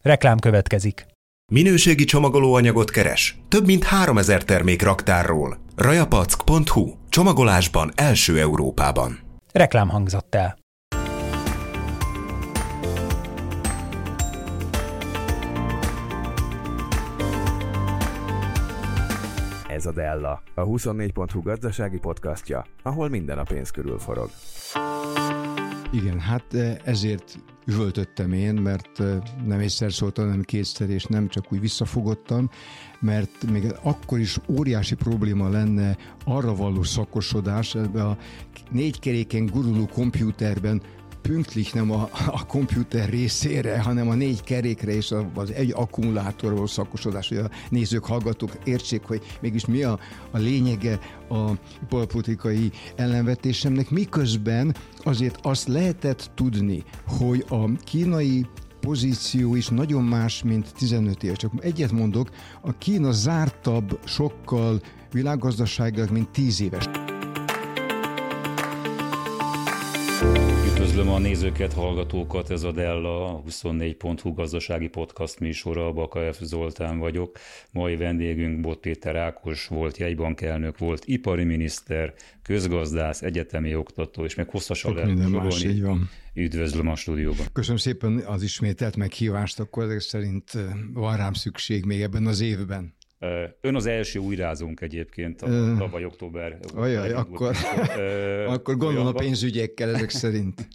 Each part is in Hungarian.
Reklám következik. Minőségi csomagolóanyagot keres? Több mint 3000 termék raktárról. Rajapack.hu. Csomagolásban első Európában. Reklám hangzott el. Ez a Della, a 24.hu gazdasági podcastja, ahol minden a pénz körül forog. Igen, hát ezért üvöltöttem én, mert nem egyszer szóltam, hanem kétszer, és nem csak úgy visszafogottan, mert még akkor is óriási probléma lenne arra való szakosodás, ebben a 4 keréken guruló kompjúterben, pünktlich nem a kompjúter részére, hanem a 4 kerékre és az egy akkumulátorról szakosodás, hogy a nézők, hallgatók értsék, hogy mégis mi a lényege a politikai ellenvetésemnek, miközben azért azt lehetett tudni, hogy a kínai pozíció is nagyon más, mint 15 év. Csak egyet mondok, a Kína zártabb sokkal világgazdaságilag, mint 10 éves. Üdvözlöm a nézőket, hallgatókat, ez a Della, a 24.hu gazdasági podcast műsora, Baka F. Zoltán vagyok. Mai vendégünk Bot Péter Ákos, volt jegybankelnök, volt ipari miniszter, közgazdász, egyetemi oktató, és meg hosszasan lehet sorolni. Üdvözlöm a stúdióban. Köszönöm szépen az ismételt meghívást, akkor ezek szerint van rám szükség még ebben az évben. Ön az első újrázónk egyébként, tavaly október. Ajaj, akkor gondolom a pénzügyekkel ezek szerint.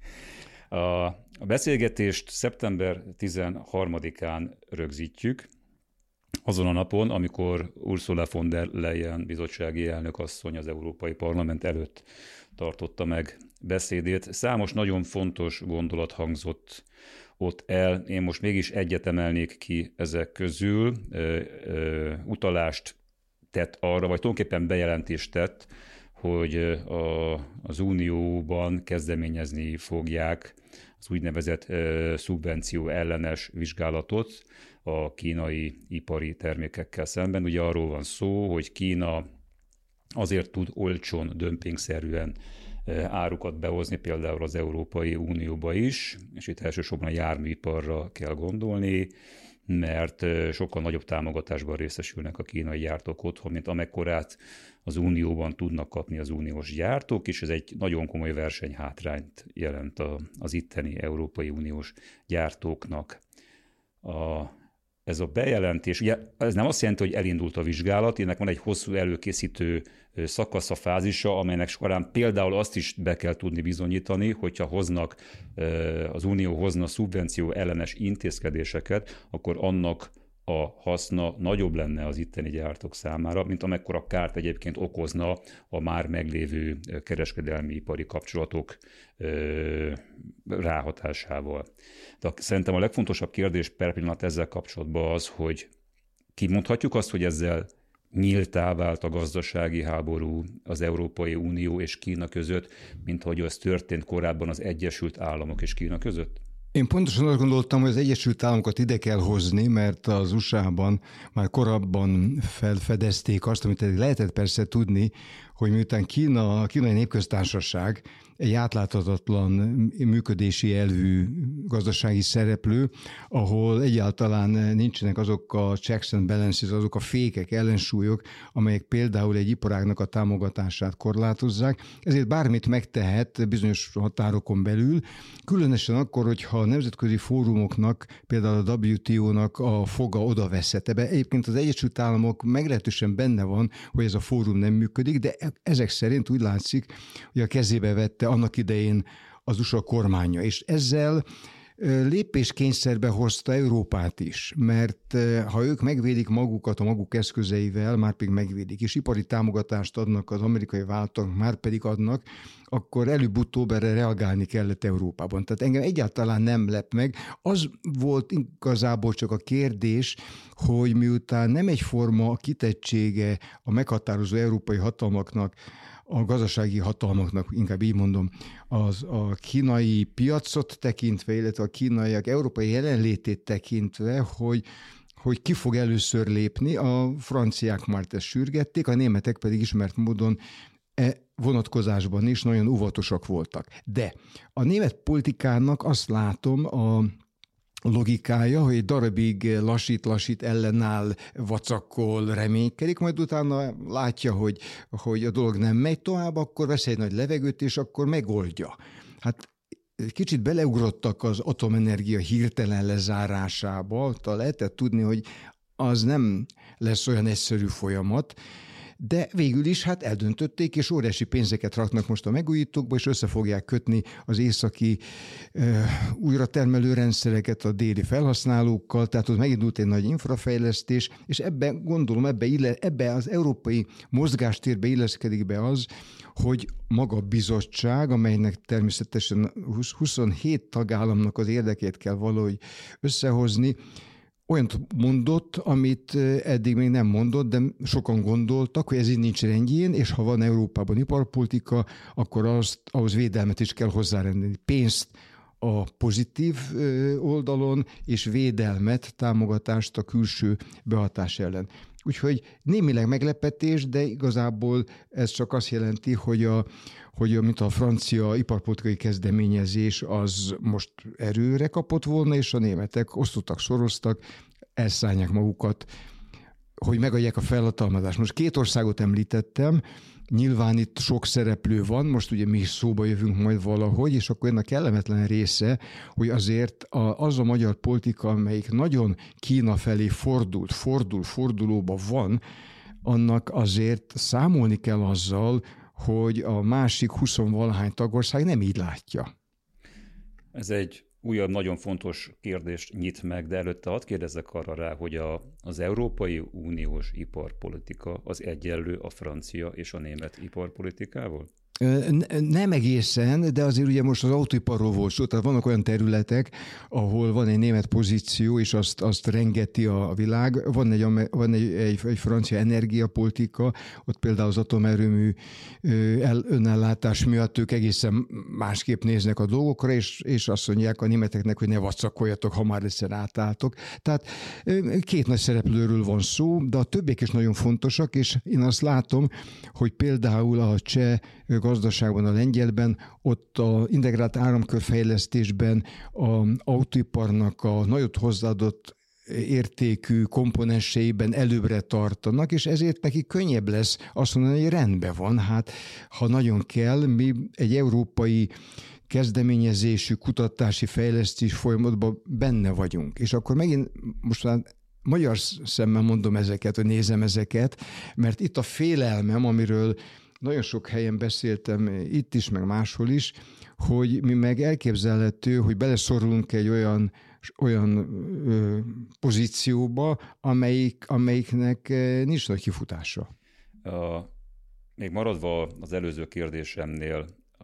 A beszélgetést szeptember 13-án rögzítjük, azon a napon, amikor Ursula von der Leyen bizottsági elnök asszony az Európai Parlament előtt tartotta meg beszédét. Számos nagyon fontos gondolat hangzott ott el. Én most mégis egyet emelnék ki ezek közül. Utalást tett arra, vagy tulajdonképpen bejelentést tett, hogy az Unióban kezdeményezni fogják az úgynevezett szubvenció ellenes vizsgálatot a kínai ipari termékekkel szemben. Ugye arról van szó, hogy Kína azért tud olcsón, dömpingszerűen árukat behozni például az Európai Unióba is, és itt elsősorban a járműiparra kell gondolni, mert sokkal nagyobb támogatásban részesülnek a kínai gyártók otthon, mint amekkorát az Unióban tudnak kapni az uniós gyártók, és ez egy nagyon komoly versenyhátrányt jelent az itteni Európai Uniós gyártóknak. Ez a bejelentés, ugye ez nem azt jelenti, hogy elindult a vizsgálat, ennek van egy hosszú előkészítő szakasza, fázisa, amelynek során például azt is be kell tudni bizonyítani, hogyha az Unió hozna szubvenció ellenes intézkedéseket, akkor annak a haszna nagyobb lenne az itteni gyártók számára, mint amekkora kárt egyébként okozna a már meglévő kereskedelmi ipari kapcsolatok ráhatásával. De szerintem a legfontosabb kérdés per pillanat ezzel kapcsolatban az, hogy kimondhatjuk azt, hogy ezzel nyíltá vált a gazdasági háború az Európai Unió és Kína között, mint ahogy az történt korábban az Egyesült Államok és Kína között? Én pontosan azt gondoltam, hogy az Egyesült Államokat ide kell hozni, mert az USA-ban már korábban felfedezték azt, amit lehetett persze tudni, hogy miután a Kínai Népköztársaság egy átláthatatlan működési elvű gazdasági szereplő, ahol egyáltalán nincsenek azok a checks and balances, azok a fékek, ellensúlyok, amelyek például egy iparágnak a támogatását korlátozzák. Ezért bármit megtehet bizonyos határokon belül, különösen akkor, hogyha a nemzetközi fórumoknak, például a WTO-nak a foga odaveszett. Ebben egyébként az Egyesült Államok meglehetősen benne van, hogy ez a fórum nem működik, de ezek szerint úgy látszik, hogy a kezébe vette annak idején az USA kormánya, és ezzel lépéskényszerbe hozta Európát is, mert ha ők megvédik magukat a maguk eszközeivel, már pedig megvédik, és ipari támogatást adnak az amerikai vállalatoknak, már pedig adnak, akkor előbb-utóbb erre reagálni kellett Európában. Tehát engem egyáltalán nem lep meg. Az volt igazából csak a kérdés, hogy miután nem egyforma a kitettsége a meghatározó európai hatalmaknak, a gazdasági hatalmaknak, inkább így mondom, a kínai piacot tekintve, illetve a kínaiak európai jelenlétét tekintve, hogy ki fog először lépni. A franciák már ezt sürgették, a németek pedig ismert módon vonatkozásban is nagyon óvatosak voltak. De a német politikának azt látom logikája, hogy egy darabig lassít, ellenáll, vacakol, reménykedik, majd utána látja, hogy a dolog nem megy tovább, akkor vesz egy nagy levegőt, és akkor megoldja. Hát kicsit beleugrottak az atomenergia hirtelen lezárásába, lehetett tudni, hogy az nem lesz olyan egyszerű folyamat, de végül is hát eldöntötték, és óriási pénzeket raknak most a megújítókba, és össze fogják kötni az északi újratermelő rendszereket a déli felhasználókkal, tehát ott megindult egy nagy infrafejlesztés, és ebben gondolom, ebbe az európai mozgástérbe illeszkedik be az, hogy maga a bizottság, amelynek természetesen 27 tagállamnak az érdekét kell valahogy összehozni, olyant mondott, amit eddig még nem mondott, de sokan gondoltak, hogy ez így nincs rendjén, és ha van Európában iparpolitika, akkor ahhoz védelmet is kell hozzárendelni. Pénzt a pozitív oldalon, és védelmet, támogatást a külső behatás ellen. Úgyhogy némileg meglepetés, de igazából ez csak azt jelenti, hogy mint a francia iparpolitikai kezdeményezés az most erőre kapott volna, és a németek osztottak, soroztak, elszállják magukat, hogy megadják a felhatalmazást. Most 2 országot említettem, nyilván itt sok szereplő van, most ugye mi is szóba jövünk majd valahogy, és akkor ennek kellemetlen része, hogy azért az a magyar politika, amelyik nagyon Kína felé fordulóban van, annak azért számolni kell azzal, hogy a másik 20-valahány tagország nem így látja. Ez egy újabb nagyon fontos kérdést nyit meg, de előtte hadd kérdezzek arra rá, hogy az Európai Uniós iparpolitika az egyenlő a francia és a német iparpolitikával? Nem egészen, de azért ugye most az autóiparról volt szó, tehát vannak olyan területek, ahol van egy német pozíció, és azt rengeti a világ. Van egy francia energiapolitika, ott például az atomerőmű önellátás miatt ők egészen másképp néznek a dolgokra, és azt mondják a németeknek, hogy ne vacakoljatok, ha már egyszer átálltok. Tehát 2 nagy szereplőről van szó, de a többiek is nagyon fontosak, és én azt látom, hogy például a cseh gazdaságban, a lengyelben, ott a integrált áramkörfejlesztésben a autóiparnak a nagyot hozzáadott értékű komponenseiben előbbre tartanak, és ezért neki könnyebb lesz azt mondani, hogy rendben van, hát ha nagyon kell, mi egy európai kezdeményezésű kutatási fejlesztés folyamatban benne vagyunk. És akkor megint most már magyar szemmel mondom ezeket, hogy nézem ezeket, mert itt a félelmem, amiről nagyon sok helyen beszéltem, itt is, meg máshol is, hogy mi meg elképzelhető, hogy beleszorulunk egy olyan pozícióba, amelyiknek nincs nagy kifutása. Még maradva az előző kérdésemnél,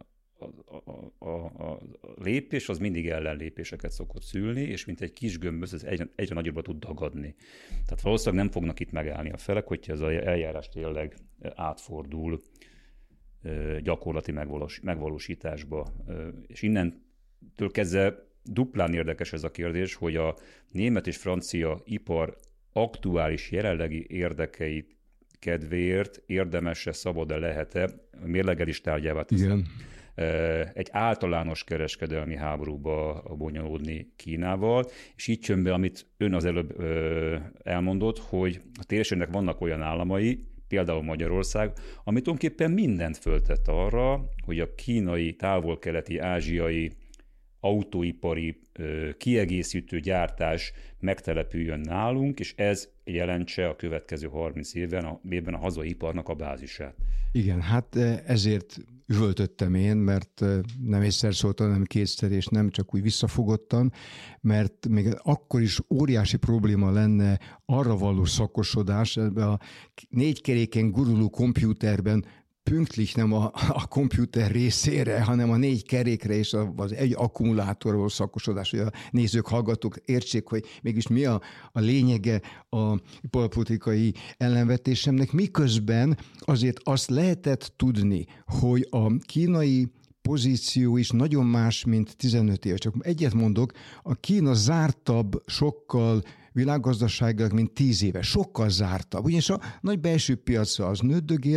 a lépés az mindig ellenlépéseket szokott szülni, és mint egy kis gömbösz, ez egyre nagyobbra tud dagadni. Tehát valószínűleg nem fognak itt megállni a felek, hogyha ez az eljárás tényleg átfordul gyakorlati megvalósításba. És innentől kezdve duplán érdekes ez a kérdés, hogy a német és francia ipar aktuális jelenlegi érdekeit kedvéért érdemes-e, szabad-e, lehet-e mérlegelés tárgyává teszi. Egy általános kereskedelmi háborúba bonyolódni Kínával, és így jön be, amit ön az előbb elmondott, hogy a térségnek vannak olyan államai, például Magyarország, ami tulajdonképpen mindent föltett arra, hogy a kínai, távol-keleti, ázsiai autóipari kiegészítő gyártás megtelepüljön nálunk, és ez jelentse a következő 30 évben a hazai iparnak a bázisát. Igen, hát ezért üvöltöttem én, mert nem egyszer szóltam, hanem 2-szer, és nem csak úgy visszafogottan, mert még akkor is óriási probléma lenne arra való szakosodás, ebben a 4 keréken guruló kompjúterben pünktlich nem a komputer részére, hanem a 4 kerékre és az egy akkumulátorról szakosodás, hogy a nézők, hallgatók értsék, hogy mégis mi a lényege a iparpolitikai ellenvetésemnek, miközben azért azt lehetett tudni, hogy a kínai pozíció is nagyon más, mint 15 éve. Csak egyet mondok, a Kína zártabb sokkal világgazdaságnak, mint 10 éve. Sokkal zártabb. Ugyanis a nagy belső piaca az nődögél,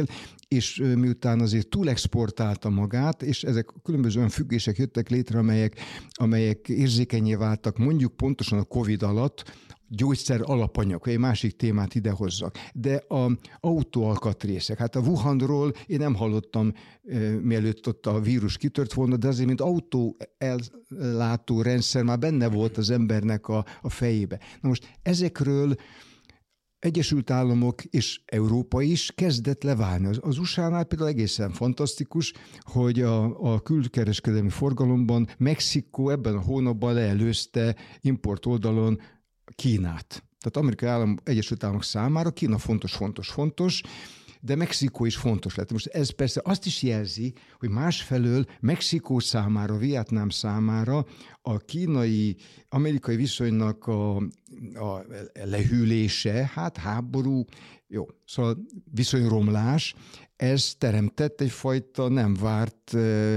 és miután azért túlexportálta magát, és ezek különböző olyan függések jöttek létre, amelyek érzékenyé váltak, mondjuk pontosan a Covid alatt, gyógyszer alapanyag, egy másik témát idehozzak. De a autóalkatrészek, hát a Wuhanról én nem hallottam, mielőtt ott a vírus kitört volna, de azért, mint autó ellátó rendszer már benne volt az embernek a fejébe. Na most ezekről Egyesült Államok és Európa is kezdett leválni. Az USA-nál például egészen fantasztikus, hogy a külkereskedelmi forgalomban Mexikó ebben a hónapban leelőzte import oldalon Kínát. Tehát Egyesült Államok számára Kína fontos, de Mexikó is fontos lett. Most ez persze azt is jelzi, hogy másfelől Mexikó számára, Vietnám számára a kínai-amerikai viszonynak a lehűlése, hát háború, szóval viszonyromlás, ez teremtett egyfajta nem várt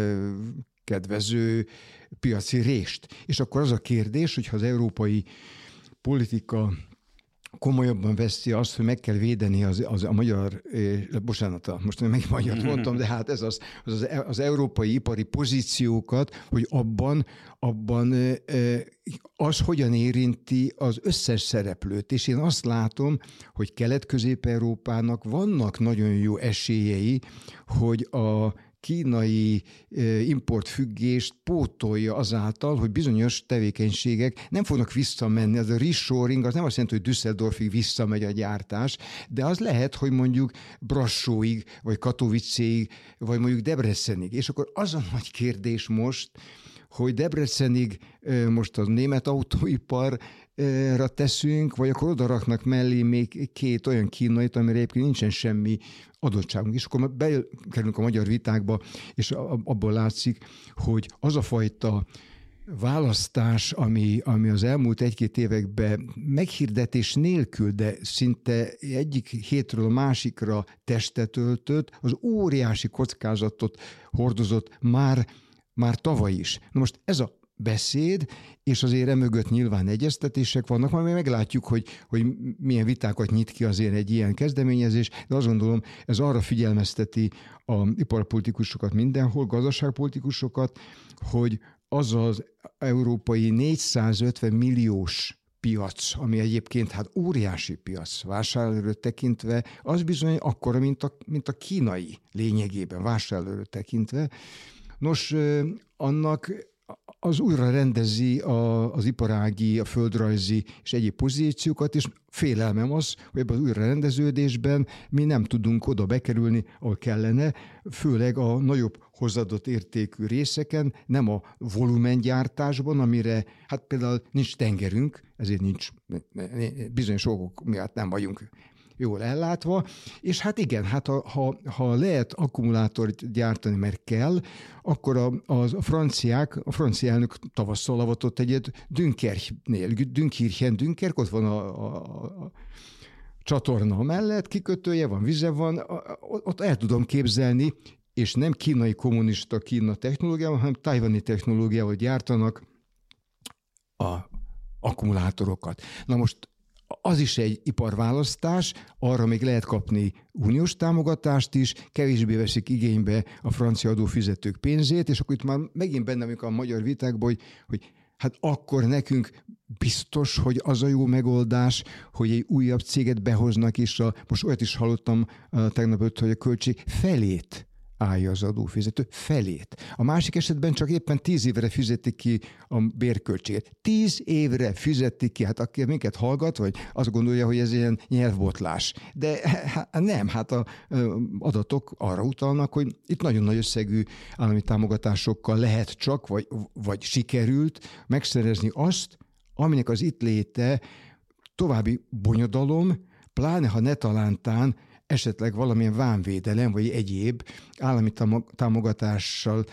kedvező piaci rést. És akkor az a kérdés, hogyha az európai politika komolyabban veszi azt, hogy meg kell védeni a magyar, bocsánat, most meg magyart mondtam, de hát ez az európai ipari pozíciókat, hogy abban az hogyan érinti az összes szereplőt. És én azt látom, hogy Kelet-Közép-Európának vannak nagyon jó esélyei, hogy a kínai importfüggést pótolja azáltal, hogy bizonyos tevékenységek nem fognak visszamenni. Az a reshoring az nem azt jelenti, hogy Düsseldorfig visszamegy a gyártás, de az lehet, hogy mondjuk Brassóig, vagy Katowicéig, vagy mondjuk Debrecenig. És akkor az a nagy kérdés most, hogy Debrecenig most a német autóiparra teszünk, vagy akkor oda raknak mellé még két olyan kínait, amire egyébként nincsen semmi adottságunk. És akkor bekerülünk a magyar vitákba, és abból látszik, hogy az a fajta választás, ami az elmúlt egy-két években meghirdetés nélkül, de szinte egyik hétről a másikra testet öltött, az óriási kockázatot hordozott már tavaly is. Na most ez a beszéd, és azért emögött nyilván egyeztetések vannak, majd meglátjuk, hogy milyen vitákat nyit ki azért egy ilyen kezdeményezés, de azt gondolom, ez arra figyelmezteti az iparpolitikusokat mindenhol, gazdaságpolitikusokat, hogy az az európai 450 milliós piac, ami egyébként hát óriási piac vásárlóerőt tekintve, az bizony akkora, mint a kínai lényegében vásárlóerőt tekintve. Nos, annak az újra rendezi az iparági, a földrajzi és egyéb pozíciókat, és félelmem az, hogy ebben az újrarendeződésben mi nem tudunk oda bekerülni, ahol kellene, főleg a nagyobb hozzáadott értékű részeken, nem a volumengyártásban, amire hát például nincs tengerünk, ezért nincs bizonyos okok miatt nem vagyunk jól ellátva, és hát igen, hát ha lehet akkumulátort gyártani, mert kell, akkor a francia elnök tavasszal avatott egyet Dünkirchen, ott van a csatorna mellett, kikötője van, vize van, ott el tudom képzelni, és nem kínai kommunista Kína technológiával, hanem tajvani technológiával gyártanak a akkumulátorokat. Na most az is egy iparválasztás, arra még lehet kapni uniós támogatást is, kevésbé veszik igénybe a francia adófizetők pénzét, és akkor itt már megint benne vagyunk a magyar vitákban, hogy hát akkor nekünk biztos, hogy az a jó megoldás, hogy egy újabb céget behoznak, és most olyat is hallottam tegnap előtt, hogy a költség felét állja az adófizető, felét. A másik esetben csak éppen 10 évre fizetik ki a bérköltséget. 10 évre fizetik ki, hát aki minket hallgat, vagy azt gondolja, hogy ez ilyen nyelvbotlás. De nem, hát az adatok arra utalnak, hogy itt nagyon nagy összegű állami támogatásokkal lehet csak, vagy sikerült megszerezni azt, aminek az itt léte további bonyodalom, pláne ha netalántán esetleg valamilyen vámvédelem, vagy egyéb állami támogatással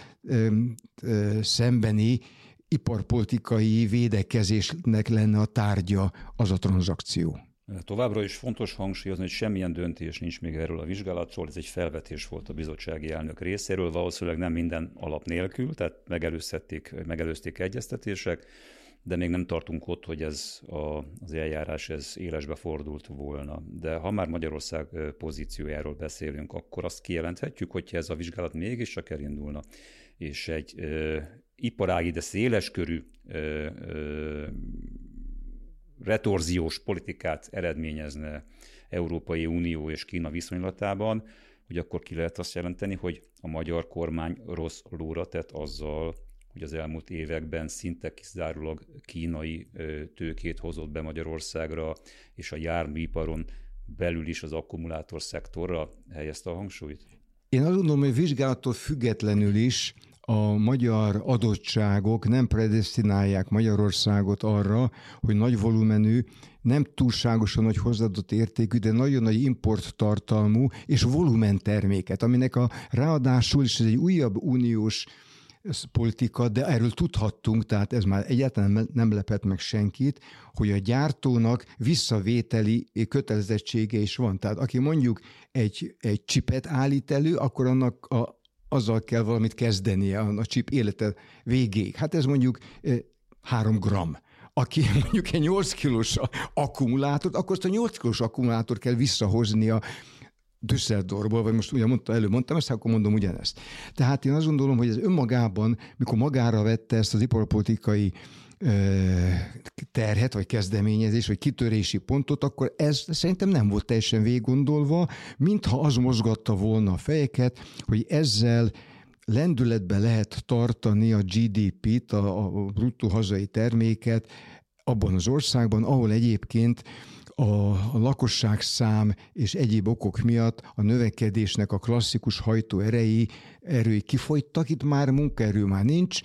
szembeni iparpolitikai védekezésnek lenne a tárgya az a tranzakció. Továbbra is fontos hangsúlyozni, hogy semmilyen döntés nincs még erről a vizsgálatról, ez egy felvetés volt a bizottsági elnök részéről, valószínűleg nem minden alap nélkül, tehát megelőzték egyeztetések, de még nem tartunk ott, hogy ez az eljárás élesbe fordult volna. De ha már Magyarország pozíciójáról beszélünk, akkor azt kijelenthetjük, hogyha ez a vizsgálat mégiscsak elindulna, és egy iparági, de széleskörű retorziós politikát eredményezne Európai Unió és Kína viszonylatában, hogy akkor ki lehet azt jelenteni, hogy a magyar kormány rossz lóra tett azzal, hogy az elmúlt években szinte kizárólag kínai tőkét hozott be Magyarországra, és a járműiparon belül is az akkumulátorszektorra helyezte a hangsúlyt? Én azt gondolom, hogy vizsgálattól függetlenül is a magyar adottságok nem predesztinálják Magyarországot arra, hogy nagy volumenű, nem túlságosan nagy hozzáadott értékű, de nagyon nagy importtartalmú és volumen terméket, aminek ráadásul is ez egy újabb uniós politika, de erről tudhattunk, tehát ez már egyáltalán nem lepett meg senkit, hogy a gyártónak visszavételi kötelezettsége is van. Tehát aki mondjuk egy csipet állít elő, akkor annak azzal kell valamit kezdenie a csip élete végéig. Hát ez mondjuk 3 gram. Aki mondjuk egy 8 kilós akkumulátort, akkor azt a 8 kilós akkumulátort kell visszahoznia Düsseldorfból, vagy most ugye mondtam ezt, akkor mondom ugyanezt. Tehát én azt gondolom, hogy ez önmagában, mikor magára vette ezt az iparpolitikai terhet, vagy kezdeményezés, vagy kitörési pontot, akkor ez szerintem nem volt teljesen végiggondolva, mintha az mozgatta volna a fejeket, hogy ezzel lendületbe lehet tartani a GDP-t, a bruttó hazai terméket abban az országban, ahol egyébként a lakosságszám és egyéb okok miatt a növekedésnek a klasszikus hajtóerői kifogytak, itt már munkaerő már nincs,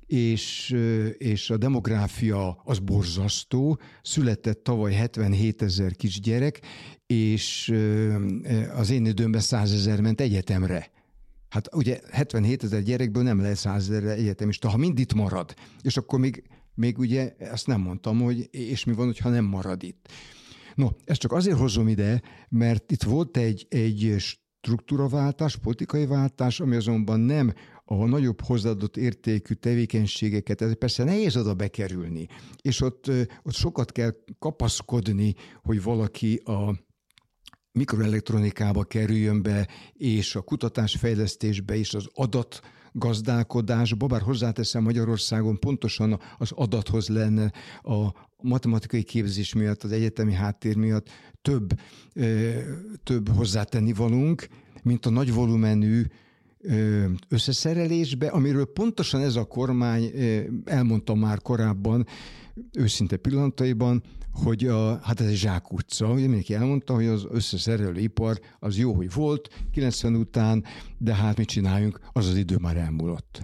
és a demográfia az borzasztó, született tavaly 77 000 kisgyerek, és az én időmben 100 000 ment egyetemre. Hát ugye 77 000 gyerekből nem lehet 100 000 egyetemista, ha mind itt marad. És akkor még ugye ezt nem mondtam, hogy és mi van, hogyha nem marad itt. No, ezt csak azért hozom ide, mert itt volt egy struktúraváltás, politikai váltás, ami azonban nem a nagyobb hozzáadott értékű tevékenységeket, ez persze nehéz oda bekerülni, és ott sokat kell kapaszkodni, hogy valaki a mikroelektronikába kerüljön be, és a kutatásfejlesztésbe, és az adatgazdálkodásba, bár hozzáteszem, Magyarországon pontosan az adathoz lenne a matematikai képzés miatt, az egyetemi háttér miatt több hozzátenni valunk, mint a nagy volumenű összeszerelésbe, amiről pontosan ez a kormány, elmondta már korábban, őszinte pillanataiban, hogy hát ez egy zsákutca. Ugye mindenki elmondta, hogy az összeszerelő ipar az jó, hogy volt 90 után, de hát mit csináljunk, az idő már elmúlott.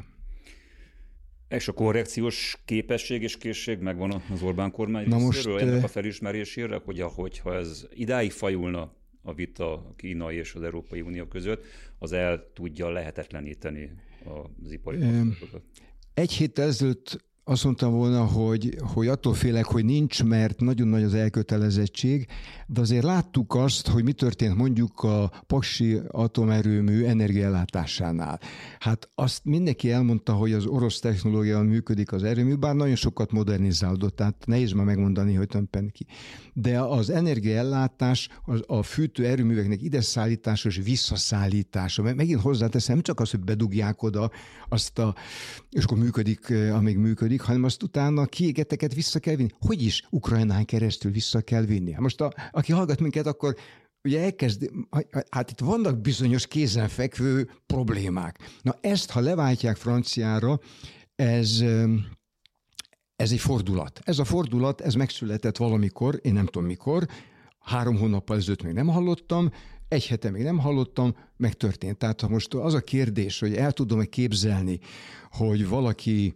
És a korrekciós képesség és készség megvan az Orbán kormány részéről ennek a felismerésére, hogyha ez idáig fajulna a vita a Kína és az Európai Unió között, az el tudja lehetetleníteni az ipari kapcsolatokat. Egy héttel ezelőtt azt mondtam volna, hogy attól félek, hogy nincs, mert nagyon nagy az elkötelezettség, de azért láttuk azt, hogy mi történt mondjuk a paksi atomerőmű energiaellátásánál. Hát azt mindenki elmondta, hogy az orosz technológiával működik az erőmű, bár nagyon sokat modernizálódott, tehát nehéz már megmondani, hogy tömpen ki. De az energiaellátás, a fűtő erőműveknek ide szállítása és visszaszállítása, mert megint hozzáteszem, nem csak az, hogy bedugják oda és akkor működik, amíg működik, hanem azt utána kiégeteket vissza kell vinni. Hogy is Ukrajnán keresztül vissza kell vinni? Most aki hallgat minket, akkor ugye hát itt vannak bizonyos kézenfekvő problémák. Na ezt, ha leváltják franciára, ez egy fordulat. Ez a fordulat, ez megszületett valamikor, én nem tudom mikor, 3 hónappal ezelőtt még nem hallottam, 1 hete még nem hallottam, megtörtént. Tehát ha most az a kérdés, hogy el tudom-e képzelni, hogy valaki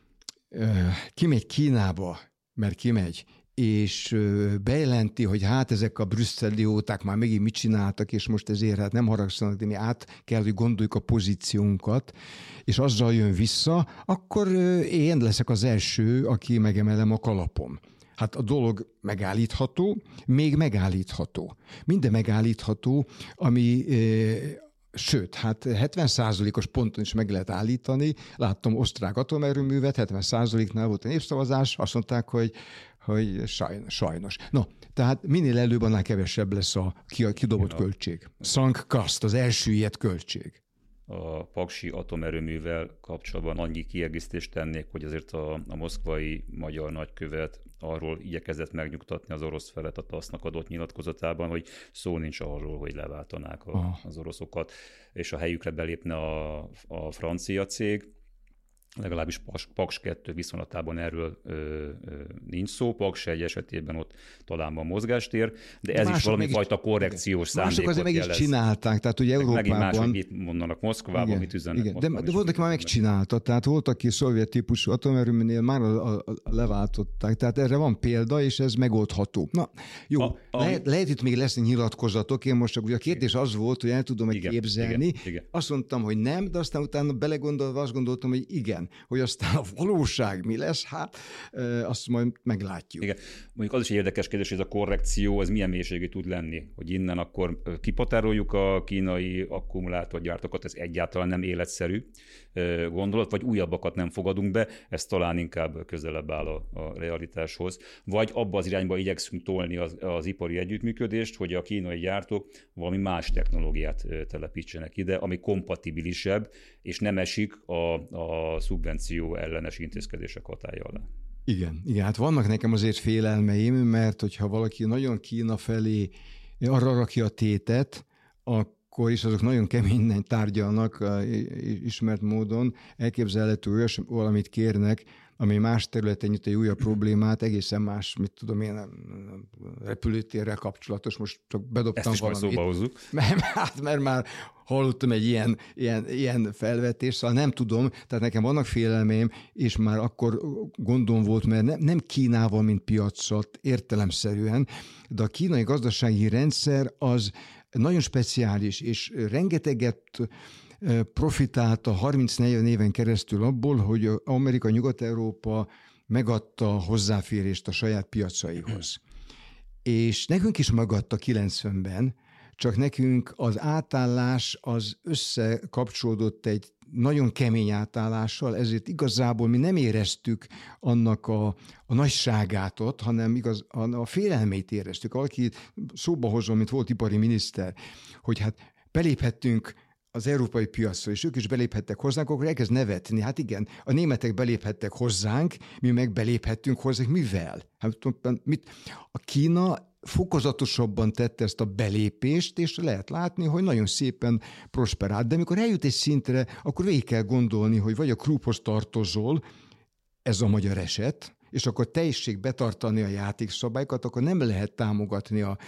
kimegy Kínába, mert kimegy, és bejelenti, hogy hát ezek a brüsszeli óták már megint mit csináltak, és most ezért hát nem haragszanak, de mi át kell, hogy gondoljuk a pozíciónkat, és azzal jön vissza, akkor én leszek az első, aki megemelem a kalapom. Hát a dolog megállítható, még megállítható. Minden megállítható, ami Sőt, hát 70%-os ponton is meg lehet állítani. Láttam osztrák atomerőművet, 70%-nál volt a népszavazás, azt mondták, hogy sajnos. No, tehát minél előbb, annál kevesebb lesz a kidobott költség. Sunk cost, az elsüllyedt költség. A paksi atomerőművel kapcsolatban annyi kiegészítést tennék, hogy azért a moszkvai magyar nagykövet arról igyekezett megnyugtatni az orosz felet a TASZ-nak adott nyilatkozatában, hogy szó nincs arról, hogy leváltanák az oroszokat, és a helyükre belépne a francia cég. Legalábbis Paks 2 viszonylatában erről nincs szó, Paks 1 esetében ott talán van mozgástér, de ez is valami fajta korrekciós szándékot jelez. Mások azért meg is csinálták, tehát ugye Európában... Megint más, hogy mit mondanak Moszkvában, mit üzennek Moszkvában. De volt, aki már megcsinálta, tehát volt, aki szovjet típusú atomerőműnél már leváltották, tehát erre van példa, és ez megoldható. Na, jó, lehet itt még lesznek nyilatkozatok, én most csak ugye a kérdés az volt, hogy el tudom képzelni. Igen. Azt mondtam, hogy nem, de aztán utána belegondolva azt gondoltam, hogy igen, hogy aztán a valóság mi lesz, hát azt majd meglátjuk. Igen. Mondjuk az is egy érdekes kérdés, hogy ez a korrekció, ez milyen mélységű tud lenni, hogy innen akkor kipatároljuk a kínai akkumulátorgyártókat, ez egyáltalán nem életszerű gondolat, vagy újabbakat nem fogadunk be, ez talán inkább közelebb áll a realitáshoz, vagy abba az irányba igyekszünk tolni az ipari együttműködést, hogy a kínai gyártók valami más technológiát telepítsenek ide, ami kompatibilisebb, és nem esik a szubvenció ellenes intézkedések hatálya alá. Igen, hát vannak nekem azért félelmeim, mert hogyha valaki nagyon Kína felé arra rakja a tétet, akkor is azok nagyon keményen tárgyalnak ismert módon, elképzelhető olyas valamit kérnek, ami más területen nyit egy újabb problémát, egészen más, mit tudom én, repülőtérrel kapcsolatos, most csak bedobtam valamit. Ezt is majd szóba hozzuk. Mert már hallottam egy ilyen felvetést, szóval nem tudom, tehát nekem vannak félelmeim, és már akkor gondom volt, mert nem Kínával, mint piacot értelemszerűen, de a kínai gazdasági rendszer az nagyon speciális, és rengeteget profitálta 30-40 éven keresztül abból, hogy Amerika, Nyugat-Európa megadta hozzáférést a saját piacaihoz. És nekünk is megadta 90-ben, csak nekünk az átállás az összekapcsolódott egy nagyon kemény átállással, ezért igazából mi nem éreztük annak a nagyságát ott, hanem a félelmét éreztük. Valaki szóba hozom, mint volt ipari miniszter, hogy hát beléphettünk az európai piacra, és ők is beléphettek hozzánk, akkor elkezd nevetni. Hát igen, a németek beléphettek hozzánk, mi meg beléphettünk hozzánk. Mivel? Hát, a Kína fokozatosabban tette ezt a belépést, és lehet látni, hogy nagyon szépen prosperált. De amikor eljut egy szintre, akkor végig kell gondolni, hogy vagy a klubhoz tartozol, ez a magyar eset, és akkor teljeség betartani a játékszabályokat, akkor nem lehet támogatni a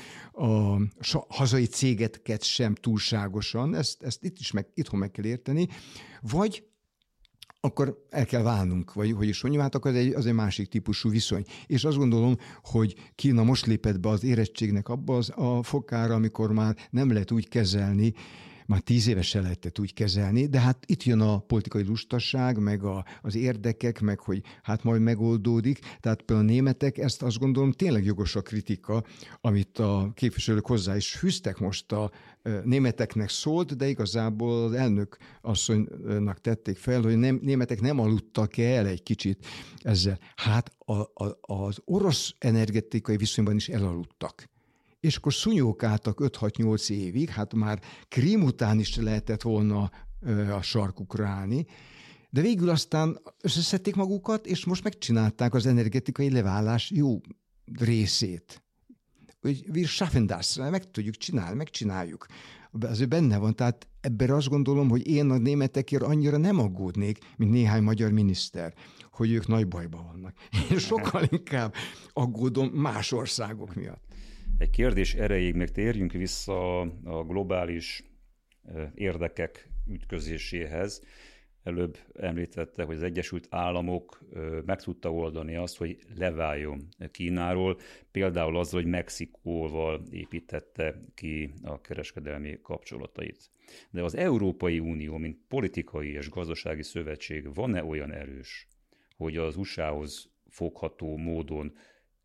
hazai cégeket sem túlságosan, ezt itthon meg kell érteni, vagy akkor el kell válnunk, vagy hogy is mondjam, hát akkor az egy másik típusú viszony. És azt gondolom, hogy Kína most lépett be az érettségnek abba a fokára, amikor már nem lehet úgy kezelni, már 10 éve se lehetett úgy kezelni, de hát itt jön a politikai lustaság, meg az érdekek, meg hogy hát majd megoldódik. Tehát például a németek, ezt azt gondolom tényleg jogos a kritika, amit a képviselők hozzá is fűztek most a németeknek szólt, de igazából az elnök asszonynak tették fel, hogy németek nem aludtak el egy kicsit ezzel. Hát az orosz energetikai viszonyban is elaludtak. És akkor szunyókáltak 5-6-8 évig, hát már Krím után is lehetett volna a sarkukra állni, de végül aztán összeszedték magukat, és most megcsinálták az energetikai leválás jó részét. Hogy wir schaffen das, meg tudjuk csinálni, megcsináljuk. Azért benne van, tehát ebben azt gondolom, hogy én a németekért annyira nem aggódnék, mint néhány magyar miniszter, hogy ők nagy bajban vannak. Én sokkal inkább aggódom más országok miatt. Egy kérdés erejéig még térjünk vissza a globális érdekek ütközéséhez. Előbb említette, hogy az Egyesült Államok meg tudta oldani azt, hogy leváljon Kínáról, például azzal, hogy Mexikóval építette ki a kereskedelmi kapcsolatait. De az Európai Unió, mint politikai és gazdasági szövetség van-e olyan erős, hogy az USA-hoz fogható módon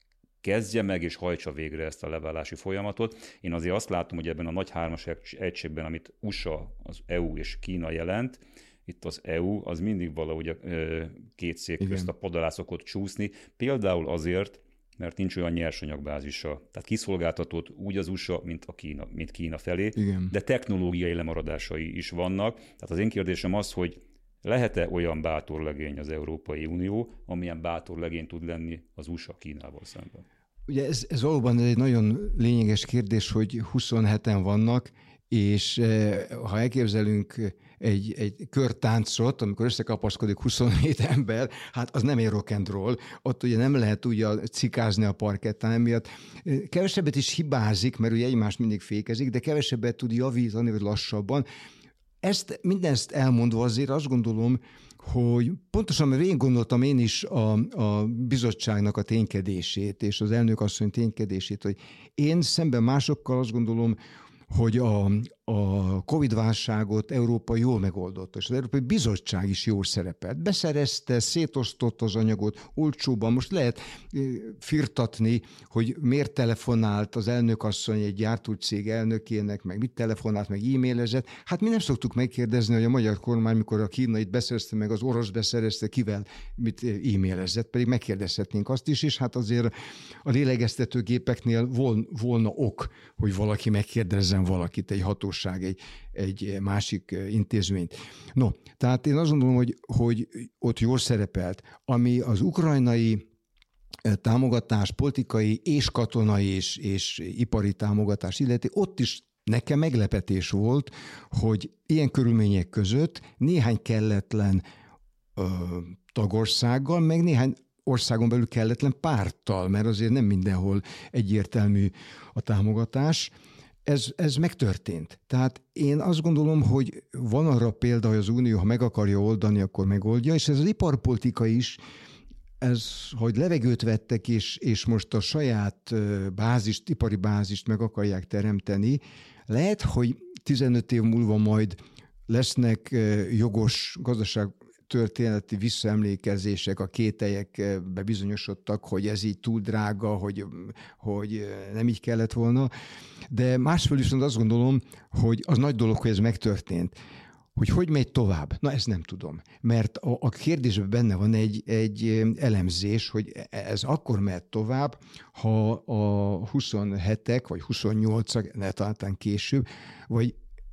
kezdje meg és hajtsa végre ezt a leválási folyamatot. Én azért azt látom, hogy ebben a nagy hármas egységben, amit USA, az EU és Kína jelent, itt az EU az mindig valahogy a két szék közt a pad alá szokott csúszni, például azért, mert nincs olyan nyersanyagbázisa. Tehát kiszolgáltatott úgy az USA, mint Kína felé, igen. De technológiai lemaradásai is vannak. Tehát az én kérdésem az, hogy lehet-e olyan bátor legény az Európai Unió, amilyen bátor legény tud lenni az USA Kínával szemben? Ugye ez valóban egy nagyon lényeges kérdés, hogy 27-en vannak, és ha elképzelünk egy körtáncot, amikor összekapaszkodik 27 ember, hát az nem egy rock and roll, ott ugye nem lehet ugye cikázni a parkettán, emiatt kevesebbet is hibázik, mert ugye egymást mindig fékezik, de kevesebbet tud javítani, vagy lassabban. Mindezt elmondva azért azt gondolom, hogy pontosan, mert én gondoltam én is a bizottságnak a ténykedését, és az elnökasszony ténykedését, hogy én szemben másokkal azt gondolom, hogy a Covid-válságot Európa jól megoldotta, és az Európai Bizottság is jól szerepelt. Beszerezte, szétosztotta az anyagot olcsóban. Most lehet firtatni, hogy miért telefonált az elnökasszony egy gyártócég elnökének, meg mit telefonált, meg e-mailezett. Hát mi nem szoktuk megkérdezni, hogy a magyar kormány, mikor a kínait beszerezte, meg az orosz beszerezte, kivel mit e-mailezett, pedig megkérdezhetnénk azt is, és hát azért a lélegeztetőgépeknél volna ok, hogy valaki megkérdezzen valakit, egy hatóság, egy másik intézményt. No, tehát én azt gondolom, hogy ott jól szerepelt, ami az ukrajnai támogatás, politikai és katonai és ipari támogatás illeti, ott is nekem meglepetés volt, hogy ilyen körülmények között néhány kelletlen tagországgal, meg néhány országon belül kelletlen párttal, mert azért nem mindenhol egyértelmű a támogatás, ez megtörtént. Tehát én azt gondolom, hogy van arra példa, hogy az Unió, ha meg akarja oldani, akkor megoldja, és ez az iparpolitika is, ez, hogy levegőt vettek, és most a saját bázist, ipari bázist meg akarják teremteni, lehet, hogy 15 év múlva majd lesznek jogos gazdaságtörténeti visszaemlékezések, a kételyek bebizonyosodtak, hogy ez így túl drága, hogy nem így kellett volna. De másfelől viszont azt gondolom, hogy az nagy dolog, hogy ez megtörtént. Hogy megy tovább? Na, ezt nem tudom. Mert a kérdésben benne van egy elemzés, hogy ez akkor mehet tovább, ha a 27-ek, vagy 28-ak, ne talán később, vagy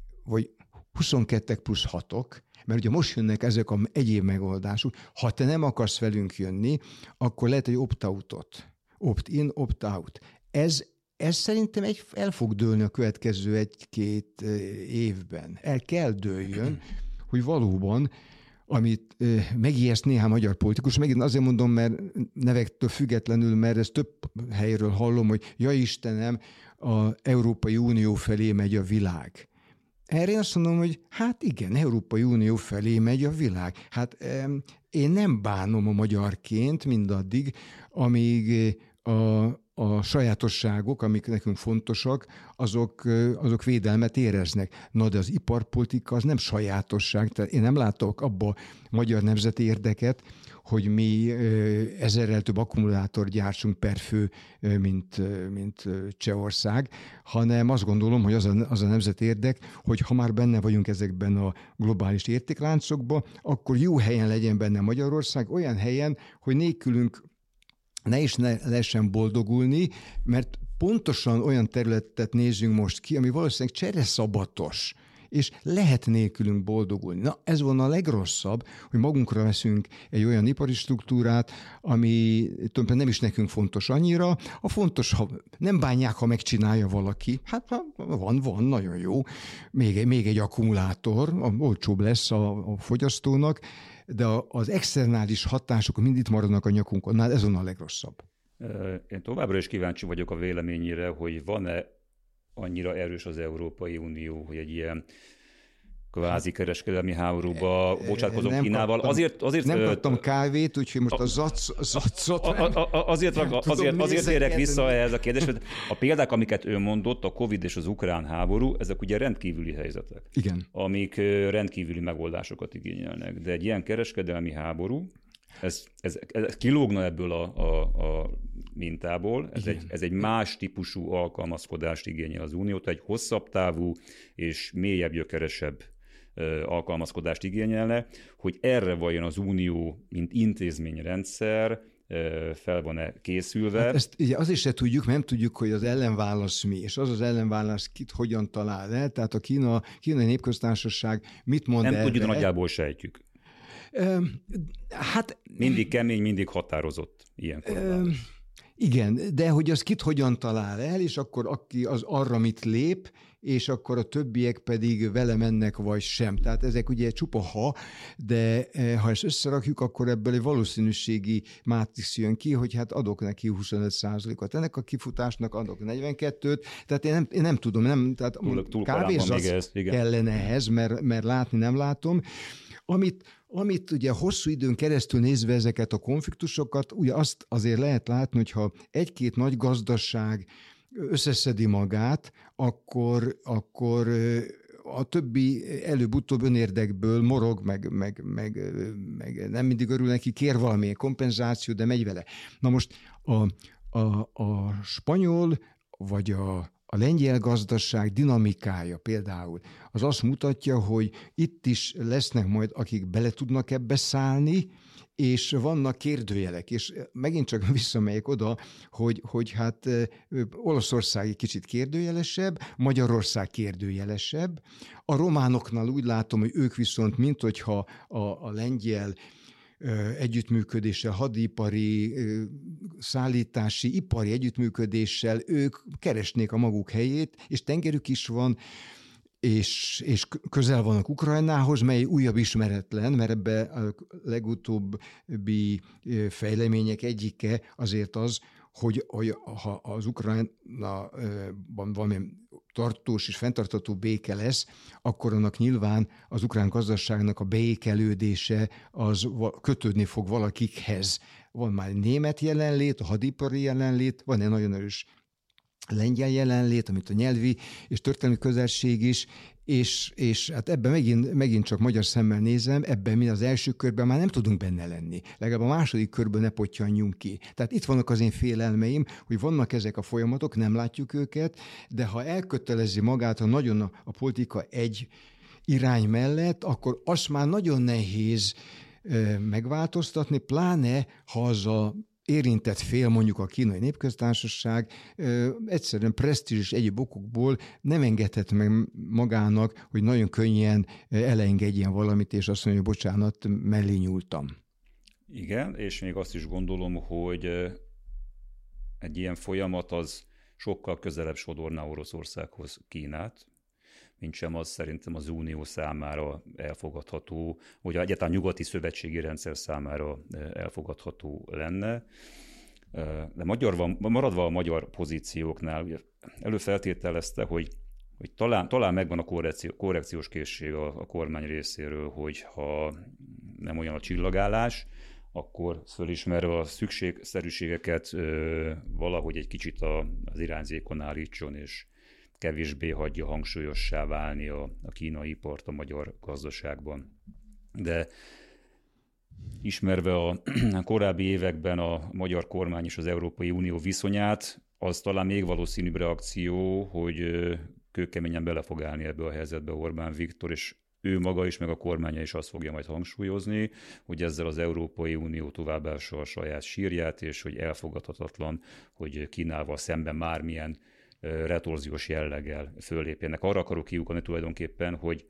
22-ek plusz 6-ok, mert ugye most jönnek ezek az egyéb megoldások. Ha te nem akarsz velünk jönni, akkor lehet egy opt-outot. Opt-in, opt-out. Ez szerintem el fog dőlni a következő 1-2 évben. El kell dőljön, hogy valóban, amit megijeszt néhány magyar politikus, megint azért mondom, mert nevektől függetlenül, mert ezt több helyről hallom, hogy ja Istenem, az Európai Unió felé megy a világ. Erre én azt mondom, hogy hát igen, Európai Unió felé megy a világ. Hát én nem bánom a magyarként mindaddig, amíg a sajátosságok, amik nekünk fontosak, azok védelmet éreznek. Na, de az iparpolitika az nem sajátosság. Tehát én nem látok abba magyar nemzeti érdeket, hogy mi 1000-rel több akkumulátor gyártsunk per fő, mint Csehország, hanem azt gondolom, hogy az a nemzeti érdek, hogy ha már benne vagyunk ezekben a globális értékláncokban, akkor jó helyen legyen benne Magyarország, olyan helyen, hogy nélkülünk ne lehessen boldogulni, mert pontosan olyan területet nézzünk most ki, ami valószínűleg csereszabbatos, és lehet nélkülünk boldogulni. Na, ez volna a legrosszabb, hogy magunkra veszünk egy olyan ipari struktúrát, ami tulajdonképpen nem is nekünk fontos annyira. A fontos, ha nem bánják, ha megcsinálja valaki. Hát van, nagyon jó. Még egy akkumulátor, olcsóbb lesz a fogyasztónak, de az externális hatások mind itt maradnak a nyakunkon. Na, ez volna a legrosszabb. Én továbbra is kíváncsi vagyok a véleményére, hogy van-e annyira erős az Európai Unió, hogy egy ilyen kvázi kereskedelmi háborúba bocsátkozom Kínával. Azért nem kaptam kávét, úgyhogy most a zacot... Azért térek vissza ehhez a kérdéshez. A példák, amiket ő mondott, a Covid és az ukrán háború, ezek ugye rendkívüli helyzetek. Igen. Amik rendkívüli megoldásokat igényelnek. De egy ilyen kereskedelmi háború, ez kilógna ebből a mintából, ez egy más típusú alkalmazkodást igényel az Unió, tehát egy hosszabb távú és mélyebb, gyökeresebb alkalmazkodást igényelne, hogy erre vajon az Unió, mint intézményrendszer fel van-e készülve. Hát ezt ugye azért se tudjuk, mert nem tudjuk, hogy az ellenválasz mi, és az ellenválasz kit hogyan talál el, tehát a kínai népköztársaság mit mond nem erre. tudjuk, nagyjából sejtjük. Hát mindig kemény, mindig határozott ilyenkor. Igen, de hogy az kit hogyan talál el, és akkor aki az arra mit lép, és akkor a többiek pedig vele mennek, vagy sem. Tehát ezek ugye csupa ha, de ha ezt összerakjuk, akkor ebből egy valószínűségi mátrix jön ki, hogy hát adok neki 25%-ot. Ennek a kifutásnak adok 42-t, tehát én nem tudom, tehát kávézat kellene ehhez, mert látni nem látom. Amit ugye hosszú időn keresztül nézve ezeket a konfliktusokat, ugye azt azért lehet látni, hogyha egy-két nagy gazdaság összeszedi magát, akkor a többi előbb-utóbb önérdekből morog, meg nem mindig örül neki, kér valamilyen kompenzáció, de megy vele. Na most a spanyol vagy a lengyel gazdaság dinamikája például az azt mutatja, hogy itt is lesznek majd, akik bele tudnak ebbe szállni, és vannak kérdőjelek, és megint csak visszamegyek oda, hogy hát Olaszország egy kicsit kérdőjelesebb, Magyarország kérdőjelesebb. A románoknál úgy látom, hogy ők viszont, mint hogyha a lengyel együttműködéssel, hadipari, szállítási, ipari együttműködéssel ők keresnék a maguk helyét, és tengerük is van, és közel vannak Ukrajnához, mely újabb ismeretlen, mert ebbe a legutóbbi fejlemények egyike azért az, hogy ha az Ukrajnában valamilyen tartós és fenntartható béke lesz, akkor annak nyilván az ukrán gazdaságnak a beékelődése az kötődni fog valakikhez. Van már német jelenlét, a hadipari jelenlét, van egy nagyon erős lengyel jelenlét, amit a nyelvi és történelmi közelség is, és hát ebben megint csak magyar szemmel nézem, ebben mi az első körben már nem tudunk benne lenni. Legalább a második körben ne pottyanjunk ki. Tehát itt vannak az én félelmeim, hogy vannak ezek a folyamatok, nem látjuk őket, de ha elkötelezi magát nagyon a politika egy irány mellett, akkor azt már nagyon nehéz megváltoztatni, pláne ha az a érintett fél, mondjuk a Kínai Népköztársaság egyszerűen presztízs és egyéb okokból nem engedhet meg magának, hogy nagyon könnyen elengedjen valamit, és azt mondja, hogy bocsánat, mellé nyúltam. Igen, és még azt is gondolom, hogy egy ilyen folyamat az sokkal közelebb sodorná Oroszországhoz Kínát, mint sem az szerintem az Unió számára elfogadható, vagy egyáltalán nyugati szövetségi rendszer számára elfogadható lenne. De maradva a magyar pozícióknál, előfeltételezte, hogy talán megvan a korrekciós készség a kormány részéről, hogy ha nem olyan a csillagállás, akkor fölismerve a szükségszerűségeket valahogy egy kicsit az irányzékon állítson, és kevésbé hagyja hangsúlyossá válni a kínai ipart a magyar gazdaságban. De ismerve a korábbi években a magyar kormány és az Európai Unió viszonyát, az talán még valószínűbb reakció, hogy kőkeményen bele fog állni ebbe a helyzetbe Orbán Viktor, és ő maga is, meg a kormánya is azt fogja majd hangsúlyozni, hogy ezzel az Európai Unió továbbássa a saját sírját, és hogy elfogadhatatlan, hogy Kínával szemben bármilyen retorziós jelleggel föllépjenek. Arra akarok kiukadni tulajdonképpen, hogy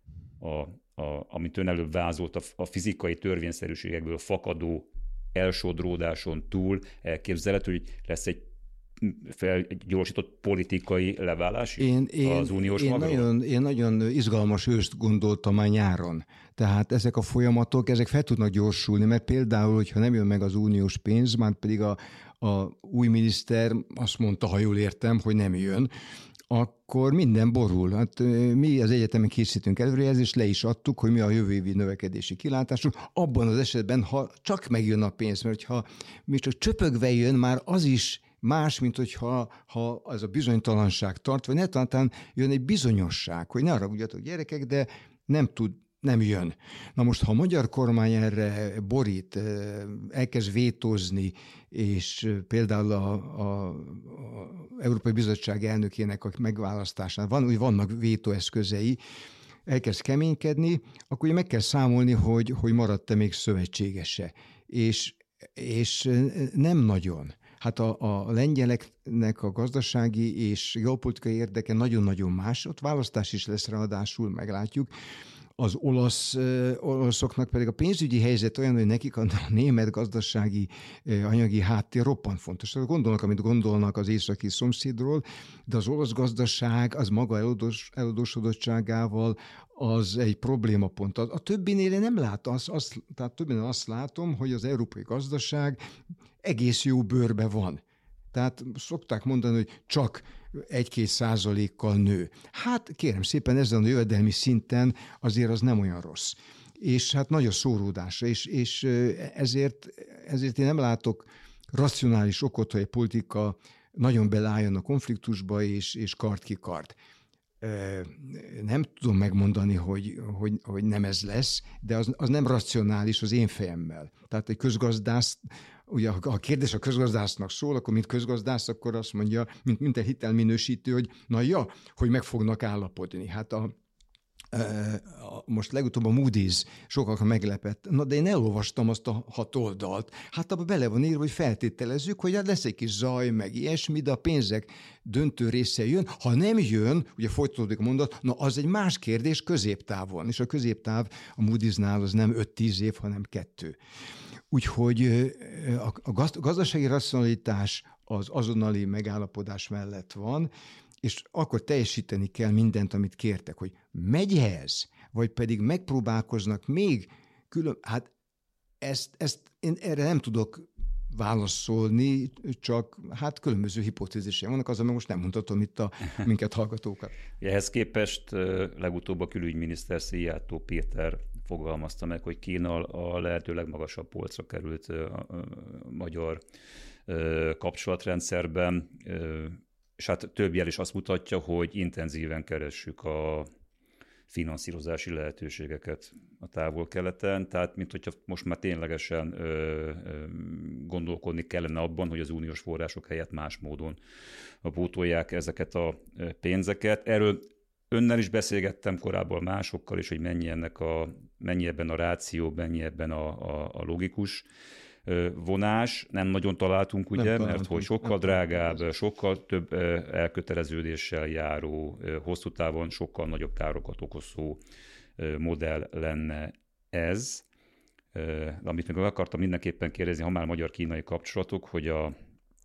amit ön előbb vázolt, a fizikai törvényszerűségekből fakadó elsodródáson túl elképzelhető, hogy lesz egy felgyorsított politikai leválás az uniós magról? Én nagyon izgalmas őszt gondoltam már nyáron. Tehát ezek a folyamatok, ezek fel tudnak gyorsulni, mert például, hogyha nem jön meg az uniós pénz, már pedig a új miniszter azt mondta, ha jól értem, hogy nem jön, akkor minden borul. Hát mi az egyetemen készítünk előrejelzést, le is adtuk, hogy mi a jövő évi növekedési kilátásunk. Abban az esetben, ha csak megjön a pénz, mert ha mi csak csöpögve jön, már az is más, mint hogyha az a bizonytalanság tart, vagy netán jön egy bizonyosság, hogy ne haragudjatok gyerekek, de nem nem jön. Na most, ha a magyar kormány erre borít, elkezd vétózni, és például a Európai Bizottság elnökének a megválasztásán vannak vétóeszközei, elkezd keménykedni, akkor meg kell számolni, hogy maradt-e még szövetségese. És nem nagyon. Hát a lengyeleknek a gazdasági és geopolitikai érdeke nagyon-nagyon más. Ott választás is lesz ráadásul, meglátjuk. Az olaszoknak pedig a pénzügyi helyzet olyan, hogy nekik a német gazdasági anyagi háttér roppant fontos. Gondolnak, amit gondolnak az északi szomszédról, de az olasz gazdaság az maga eladósodottságával az egy problémapont. A többinél én nem látom, tehát többinél azt látom, hogy az európai gazdaság egész jó bőrbe van. Tehát szokták mondani, hogy csak 1-2% nő. Hát kérem szépen, ezen a jövedelmi szinten azért az nem olyan rossz. És hát nagy a szóródása, és ezért én nem látok racionális okot, hogy a politika nagyon beleálljon a konfliktusba, és kard ki kard. Nem tudom megmondani, hogy nem ez lesz, de az nem racionális az én fejemmel. Tehát egy közgazdász, ugye ha a kérdés a közgazdásznak szól, akkor mint közgazdász, akkor azt mondja, mint egy hitelminősítő, hogy hogy meg fognak állapodni. Hát most legutóbb a Moody's sokakat meglepett. De én elolvastam azt a 6 oldalt. Hát abban bele van írva, hogy feltételezzük, hogy lesz egy kis zaj, meg ilyesmi, de a pénzek döntő része jön. Ha nem jön, ugye folytatódik a mondat, az egy más kérdés középtávon. És a középtáv a Moody'snál az nem 5-10 év, hanem 2. Úgyhogy a gazdasági racionalitás az azonnali megállapodás mellett van, és akkor teljesíteni kell mindent, amit kértek, hogy megy ez, vagy pedig megpróbálkoznak még külön, hát ezt én erre nem tudok válaszolni, csak hát különböző hipotézisek vannak, azon most nem mutatom itt a minket hallgatókat. Ehhez képest legutóbb a külügyminiszter Szijjártó Péter fogalmazta meg, hogy Kína a lehető legmagasabb polcra került a magyar kapcsolatrendszerben, és hát több jel is azt mutatja, hogy intenzíven keressük a finanszírozási lehetőségeket a Távol-Keleten, tehát mint hogyha most már ténylegesen gondolkodni kellene abban, hogy az uniós források helyett más módon pótolják ezeket a pénzeket. Erről önnel is beszélgettem korábban másokkal is, hogy mennyi ebben a ráció, mennyi ebben a logikus vonás. Nem nagyon találtunk, ugye, mert hogy sokkal drágább, sokkal több elköteleződéssel járó, hosszú távon sokkal nagyobb károkat okozó modell lenne ez. Amit még akartam mindenképpen kérdezni, ha már magyar-kínai kapcsolatok, hogy a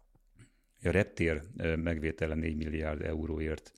reptér megvétele 4 milliárd euróért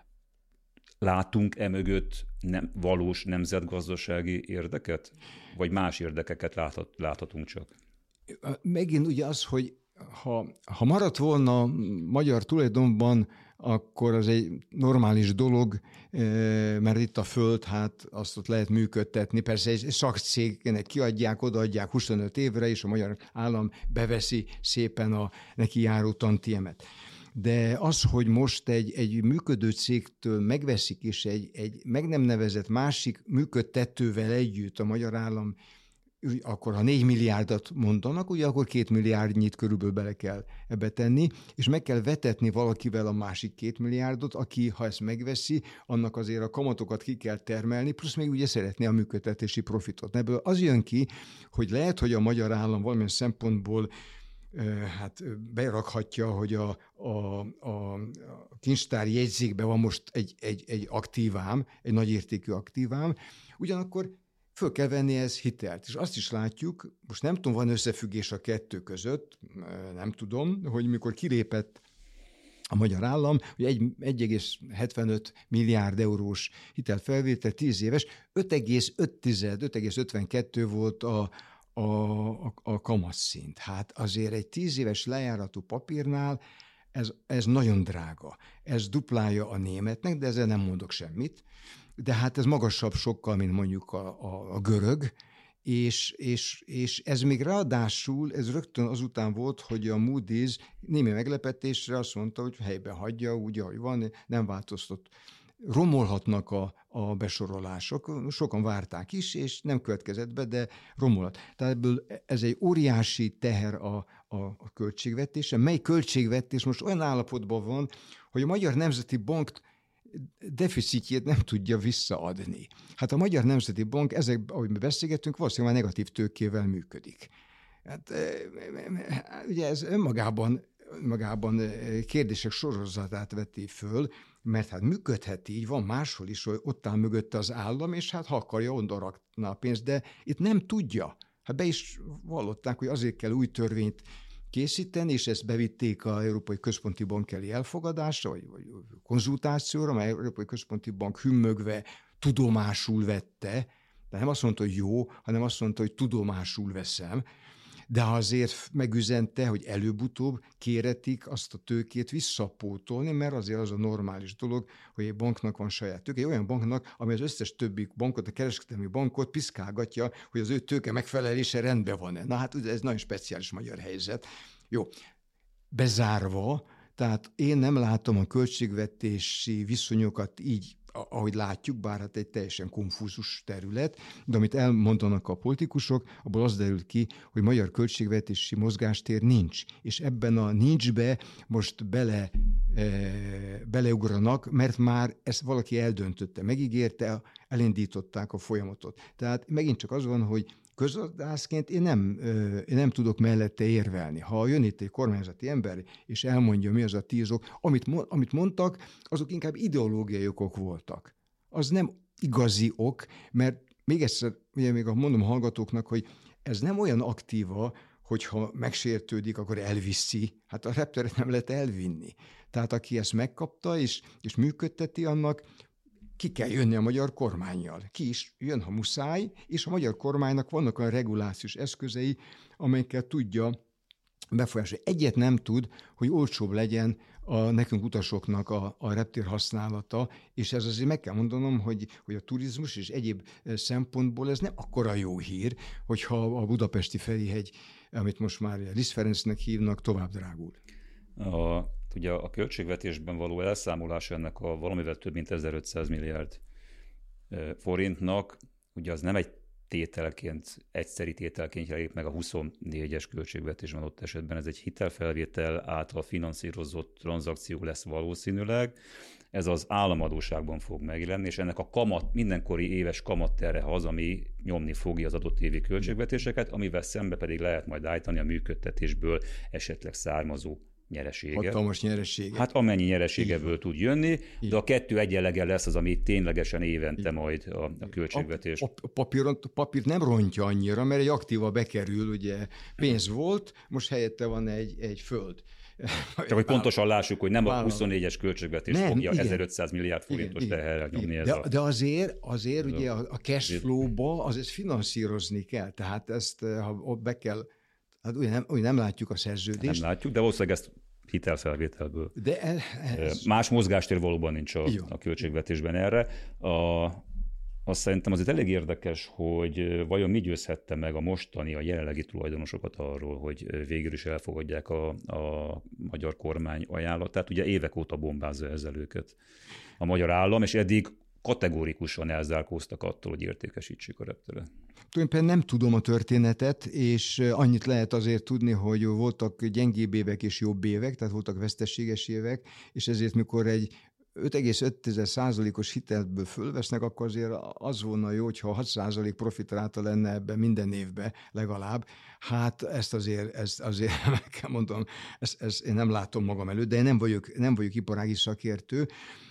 látunk mögött valós nemzetgazdasági érdeket? Vagy más érdekeket láthatunk csak? Megint ugye az, hogy ha maradt volna magyar tulajdonban, akkor az egy normális dolog, mert itt a föld, hát azt ott lehet működtetni. Persze egy szakcégnek kiadják, odaadják 25 évre, és a magyar állam beveszi szépen a neki járó tantiemet. De az, hogy most egy működő cégtől megveszik, és egy meg nem nevezett másik működtetővel együtt a magyar állam, akkor ha 4 milliárdot mondanak, ugye akkor 2 milliárdnyit körülbelül bele kell ebbe tenni, és meg kell vetetni valakivel a másik 2 milliárdot, aki, ha ezt megveszi, annak azért a kamatokat ki kell termelni, plusz még ugye szeretné a működtetési profitot. Ebből az jön ki, hogy lehet, hogy a magyar állam valamilyen szempontból hát berakhatja, hogy a kincstári jegyzékben van most egy aktívám, egy nagyértékű aktívám, ugyanakkor föl kell venni ez hitelt. És azt is látjuk, most nem tudom, van összefüggés a kettő között, nem tudom, hogy mikor kilépett a magyar állam, hogy 1,75 milliárd eurós hitelfelvétel 10 éves, 5,52 volt a kamatszint. Hát azért egy 10 éves lejáratú papírnál ez nagyon drága. Ez duplája a németnek, de ezzel nem mondok semmit. De hát ez magasabb sokkal, mint mondjuk a görög, és ez még ráadásul, ez rögtön azután volt, hogy a Moody's némi meglepetésre azt mondta, hogy helyben hagyja úgy, ahogy van, nem változtott romolhatnak a besorolások. Sokan várták is, és nem következett be, de romolhat. Tehát ebből ez egy óriási teher a költségvetése, mely költségvetés most olyan állapotban van, hogy a Magyar Nemzeti Bank deficitjét nem tudja visszaadni. Hát a Magyar Nemzeti Bank, ahogy mi beszélgetünk, valószínűleg már negatív tőkével működik. Hát ugye ez önmagában kérdések sorozatát veti föl, mert hát működhet így, van máshol is, hogy ott áll mögötte az állam, és hát ha akarja, onnan rakna a pénzt, de itt nem tudja. Hát be is vallották, hogy azért kell új törvényt készíteni, és ezt bevitték az Európai Központi Bank elé elfogadásra, vagy konzultációra, mert az Európai Központi Bank hümmögve tudomásul vette, de nem azt mondta, hogy jó, hanem azt mondta, hogy tudomásul veszem, de azért megüzente, hogy előbb-utóbb kéretik azt a tőkét visszapótolni, mert azért az a normális dolog, hogy egy banknak van saját tőke, egy olyan banknak, ami az összes többi bankot, a kereskedelmi bankot piszkálgatja, hogy az ő tőke megfelelése rendben van-e. Na hát ez nagyon speciális magyar helyzet. Jó, bezárva, tehát én nem látom a költségvetési viszonyokat így, ahogy látjuk, bár hát egy teljesen konfúzus terület, de amit elmondanak a politikusok, abból az derül ki, hogy magyar költségvetési mozgástér nincs, és ebben a nincsbe most beleugranak, mert már ezt valaki eldöntötte, megígérte, elindították a folyamatot. Tehát megint csak az van, hogy közgazdászként én nem tudok mellette érvelni. Ha jön itt egy kormányzati ember, és elmondja, mi az a 10 ok, amit mondtak, azok inkább ideológiai okok voltak. Az nem igazi ok, mert még egyszer, ugye még mondom a hallgatóknak, hogy ez nem olyan aktíva, hogyha megsértődik, akkor elviszi. Hát a repteret nem lehet elvinni. Tehát aki ezt megkapta és működteti, annak ki kell jönni a magyar kormánnyal. Ki is jön, ha muszáj, és a magyar kormánynak vannak olyan regulációs eszközei, amelyekkel tudja befolyásolni. Egyet nem tud, hogy olcsóbb legyen nekünk utasoknak a reptér használata, és ez azért meg kell mondanom, hogy a turizmus és egyéb szempontból ez nem akkora jó hír, hogyha a budapesti Ferihegy, amit most már Liszt Ferencnek hívnak, tovább drágul. Ugye a költségvetésben való elszámolás ennek a valamivel több mint 1500 milliárd forintnak, ugye az nem egy egyszeri tételként jelenik meg a 24-es költségvetésben, ott esetben ez egy hitelfelvétel által finanszírozott tranzakció lesz valószínűleg. Ez az államadósságban fog megjelenni, és ennek a mindenkori éves kamatterhe az, ami nyomni fogja az adott évi költségvetéseket, amivel szembe pedig lehet majd állítani a működtetésből esetleg származó nyereséget. Hatalmas nyereséget. Hát amennyi nyereségeből tud jönni, de a kettő egyenlege lesz az, ami ténylegesen évente majd a költségvetés. A papírt nem rontja annyira, mert egy aktíva bekerül, ugye pénz volt, most helyette van egy föld. Csak hogy pontosan lássuk, hogy nem a 24-es költségvetés fogja 1500 milliárd forintos teherrel nyomni. De azért ugye a cash flow-ba azért finanszírozni kell, tehát ezt ha be kell. Hát úgy nem látjuk a szerződést. Nem látjuk, de valószínűleg ezt hitelfelvételből. Más mozgástér valóban nincs a költségvetésben erre. Azt szerintem azért elég érdekes, hogy vajon mi győzhette meg a jelenlegi tulajdonosokat arról, hogy végül is elfogadják a magyar kormány ajánlatát. Ugye évek óta bombázza ezzel őket a magyar állam, és eddig kategórikusan elzárkóztak attól, hogy értékesítsék a repteret. Tulajdonképpen nem tudom a történetet, és annyit lehet azért tudni, hogy voltak gyengébb évek és jobb évek, tehát voltak veszteséges évek, és ezért mikor egy 5,5%-os hitelből fölvesznek, akkor azért az volna jó, hogyha 6% profitráta lenne ebben minden évben legalább. Hát ezt azért meg kell mondom, ezt én nem látom magam előtt, de én nem vagyok iparági szakértő.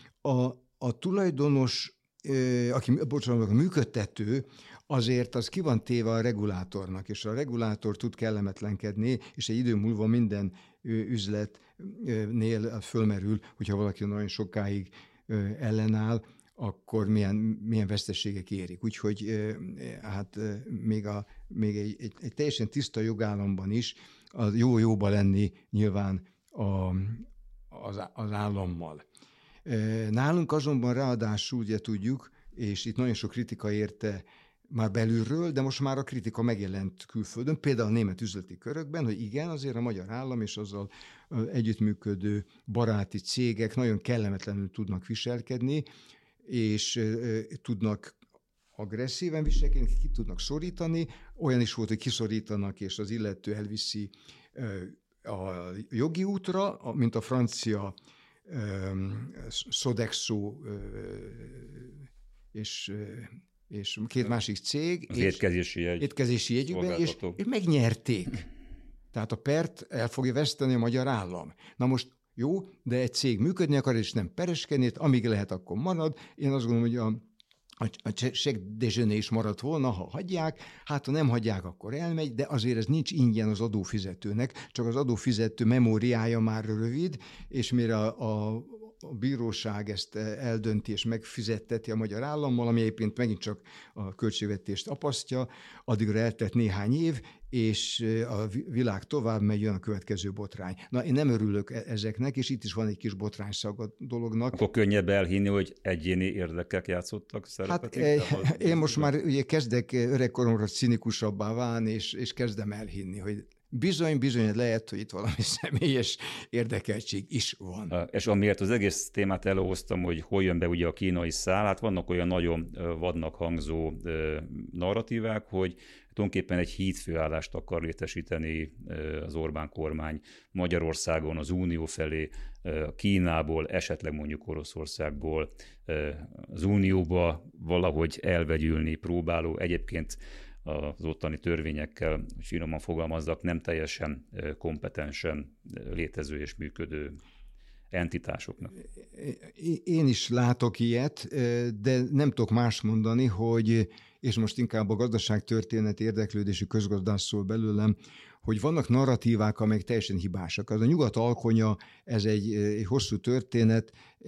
A tulajdonos, a működtető, azért az ki van téve a regulátornak, és a regulátor tud kellemetlenkedni, és egy idő múlva minden üzletnél fölmerül, hogyha valaki nagyon sokáig ellenáll, akkor milyen veszteségek érik. Úgyhogy hát még egy teljesen tiszta jogállamban is jóba lenni nyilván az állammal. Nálunk azonban ráadásul ugye tudjuk, és itt nagyon sok kritika érte már belülről, de most már a kritika megjelent külföldön, például a német üzleti körökben, hogy igen, azért a magyar állam és azzal együttműködő baráti cégek nagyon kellemetlenül tudnak viselkedni, és tudnak agresszíven viselkedni, ki tudnak szorítani. Olyan is volt, hogy kiszorítanak, és az illető elviszi a jogi útra, mint a francia Sodexo és két másik cég. Az étkezési jegyükben, és megnyerték. Tehát a pert el fogja veszteni a magyar állam. Na most jó, de egy cég működni akar, és nem pereskedni, amíg lehet, akkor marad. Én azt gondolom, hogy a chèque déjeuner is maradt volna, ha hagyják, hát ha nem hagyják, akkor elmegy, de azért ez nincs ingyen az adófizetőnek, csak az adófizető memóriája már rövid, és mire a bíróság ezt eldönti és megfizetteti a magyar állammal, ami egyébként megint csak a költségvetést apasztja, addigra eltelt néhány év, és a világ tovább megy, jön a következő botrány. Na, én nem örülök ezeknek, és itt is van egy kis botrányszag a dolognak. Akkor könnyebb elhinni, hogy egyéni érdekek játszottak szerepet? Hát én most már ugye kezdek öregkoromra cinikusabbá válni, és kezdem elhinni, hogy bizony lehet, hogy itt valami személyes érdekeltség is van. És amiért az egész témát előhoztam, hogy hol jön be ugye a kínai szál, hát vannak olyan nagyon vadnak hangzó narratívák, hogy tulajdonképpen egy hídfőállást akar létesíteni az Orbán kormány Magyarországon, az Unió felé, Kínából, esetleg mondjuk Oroszországból az Unióba valahogy elvegyülni próbáló, egyébként az ottani törvényekkel, finoman fogalmazzak, nem teljesen kompetensen létező és működő entitásoknak. Én is látok ilyet, de nem tudok más mondani, hogy, és most inkább a gazdaságtörténet érdeklődésű közgazdász szól belőlem, hogy vannak narratívák, amelyek teljesen hibásak. Az a nyugat alkonya, ez egy hosszú történet,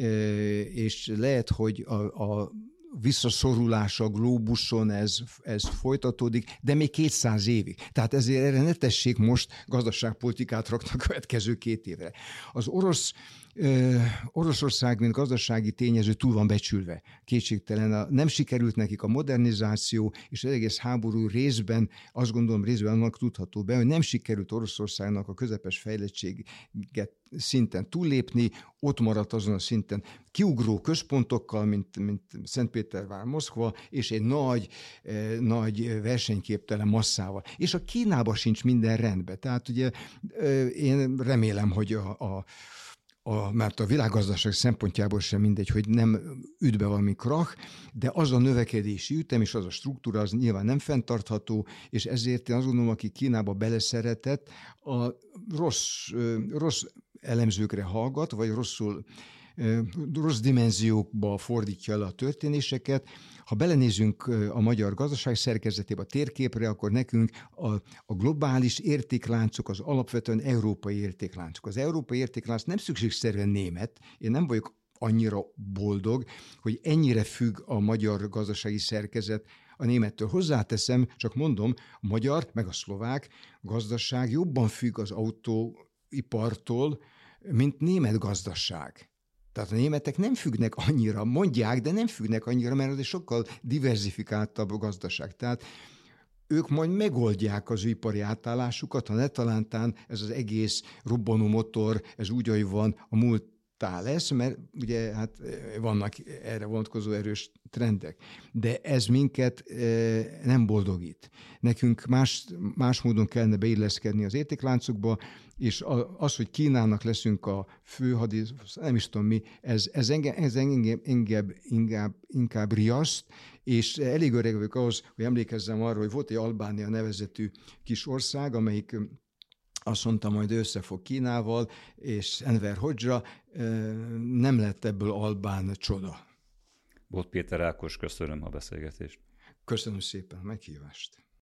és lehet, hogy a visszaszorulás a glóbuson, ez folytatódik, de még 200 évig. Tehát ezért erre ne tessék most gazdaságpolitikát rakni a következő 2 évre. Az Oroszország, mint gazdasági tényező túl van becsülve. Kétségtelen, nem sikerült nekik a modernizáció, és az egész háború részben, azt gondolom részben annak tudható be, hogy nem sikerült Oroszországnak a közepes fejlettséget szinten túllépni, ott maradt azon a szinten kiugró központokkal, mint Szentpétervár, Moszkva, és egy nagy versenyképtelen masszával. És a Kínában sincs minden rendben. Tehát ugye én remélem, hogy mert a világgazdaság szempontjából sem mindegy, hogy nem üt be valami krach, de az a növekedési ütem és az a struktúra az nyilván nem fenntartható, és ezért én azt gondolom, aki Kínába beleszeretett, a rossz elemzőkre hallgat, vagy rossz dimenziókba fordítja el a történéseket. Ha belenézünk a magyar gazdaság szerkezetébe, a térképre, akkor nekünk a globális értékláncok az alapvetően európai értékláncok. Az európai értéklánc nem szükségszerűen német. Én nem vagyok annyira boldog, hogy ennyire függ a magyar gazdasági szerkezet a némettől. Hozzáteszem, csak mondom, a magyar meg a szlovák gazdaság jobban függ az autóipartól, mint német gazdaság. Tehát a németek nem függnek annyira, mondják, de nem függnek annyira, mert ez egy sokkal diverzifikáltabb gazdaság. Tehát ők majd megoldják az ipari átállásukat, ha ne talántán ez az egész robbanó motor, ez úgy, ahogy van, a múlttá lesz, mert ugye hát vannak erre vonatkozó erős trendek. De ez minket nem boldogít. Nekünk más módon kellene beilleszkedni az értékláncokba, és az, hogy Kínának leszünk a fő nem is tudom mi, ez engem inkább riaszt, és elég öreg vagyok ahhoz, hogy emlékezzem arra, hogy volt egy Albánia nevezetű kis ország, amelyik azt mondta, majd összefog Kínával, és Enver Hodzsa, nem lett ebből albán csoda. Bot Péter Ákos, köszönöm a beszélgetést. Köszönöm szépen a meghívást.